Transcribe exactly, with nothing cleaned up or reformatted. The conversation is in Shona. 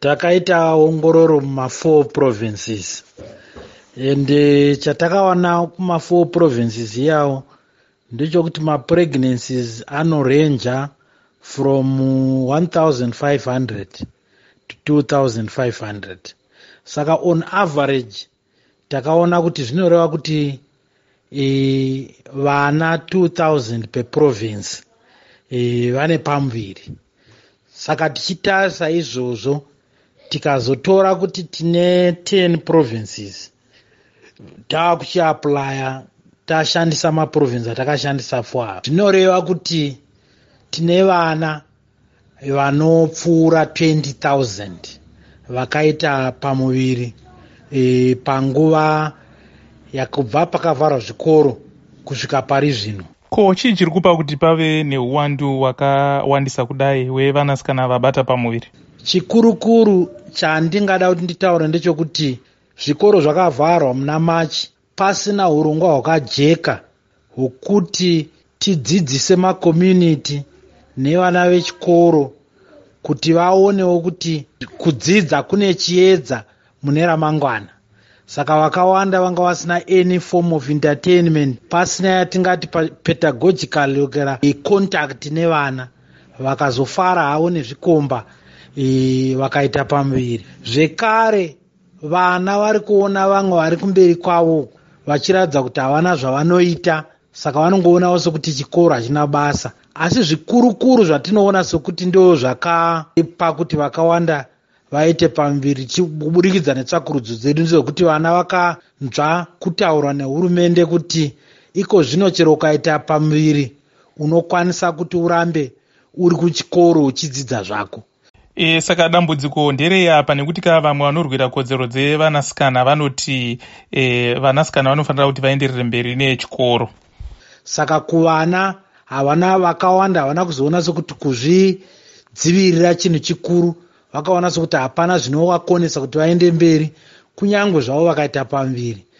Takaita ongororo muma four provinces. Ende chatakawana kuma four provinces iyawo ndechokuti ma pregnancies anorenja from one thousand five hundred to two thousand five hundred. Saka on average takaona kuti zvinoreva kuti e, vana two thousand per province e, vane pamuviri. Saka tichitarisa izvozvo tikazotora kuti tine ten provinces taakuchiaplya tashandisa maprovince atakashandisa four, zvinoreva kuti tine vana vanopfuura twenty thousand vakaita pamuviri e, panguva yakubva pakavharwa zvikoro kusvika pari zvino. Ko chii chiri kupa kuti pave neuwandu hwakawandisa kudai hwevanasikana vabata pamuviri? Chikurukuru chandingada kuti nditaure ndechekuti zvikoro zvakavharwa muna Machi pasina urongwa hwakajeka hwokuti tidzidzise makommunity nevana vechikoro kuti vaonewo kuti kudzidza kune chiedza mune ramangwana. Saka vakawanda vanga vasina any form of entertainment, pasina yatingati pedagogical kera contact nevana, vakazofara havo nezvikomba e, vakaita pamuviri. Zvekare vana vari kuona vamwe vari kumberi kwavo vachiratidza kuti havana zvavanoita, saka vanongoonawo sekuti chikoro hachina basa. Asi zvikurukuru zvatinoona sekuti ndo zvakapa kuti vakawanda vaite pamuviri kubudikidza netsvakurudzo dzedu ndezvekuti vana vakanzwa kutaurwa nehurumende kuti iko zvino chero ukaita pamuviri unokwanisa kuti urambe uri kuchikoro uchidzidza zvako. E, saka dambudziko nderei apa? Nekuti ka vamwe vanorwira kodzero dzevanasikana vanoti e, vanasikana vanofanira kuti vaenderere mberi nechikoro. Saka kuvana havana vakawanda havana kuzoona sekuti kuzvidzivirira chinhu chikuru, vakaona sekuti hapana zvinovakonesa kuti vaende mberi kunyange zvavo vakaita pamuviri.